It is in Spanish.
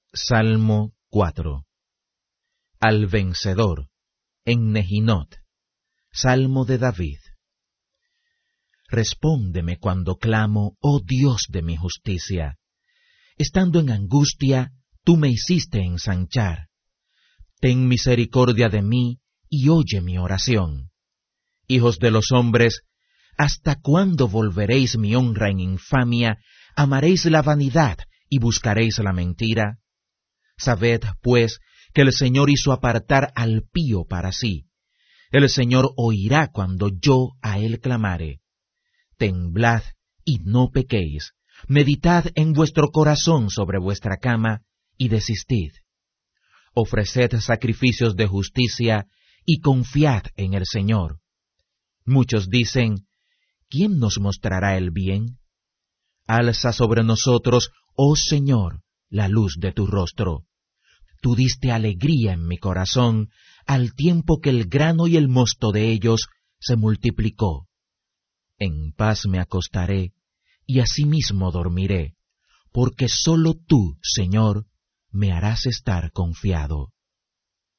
Salmo 4. Al vencedor, en Nehinot, Salmo de David. Respóndeme cuando clamo, oh Dios de mi justicia. Estando en angustia, tú me hiciste ensanchar. Ten misericordia de mí y oye mi oración. Hijos de los hombres, ¿hasta cuándo volveréis mi honra en infamia? ¿Amaréis la vanidad y buscaréis la mentira? Sabed, pues, que el Señor hizo apartar al pío para sí. El Señor oirá cuando yo a él clamare. Temblad y no pequéis. Meditad en vuestro corazón sobre vuestra cama y desistid. Ofreced sacrificios de justicia y confiad en el Señor. Muchos dicen, ¿quién nos mostrará el bien? Alza sobre nosotros, oh Señor, la luz de tu rostro. Tú diste alegría en mi corazón, al tiempo que el grano y el mosto de ellos se multiplicó. En paz me acostaré, y asimismo dormiré, porque sólo tú, Señor, me harás estar confiado.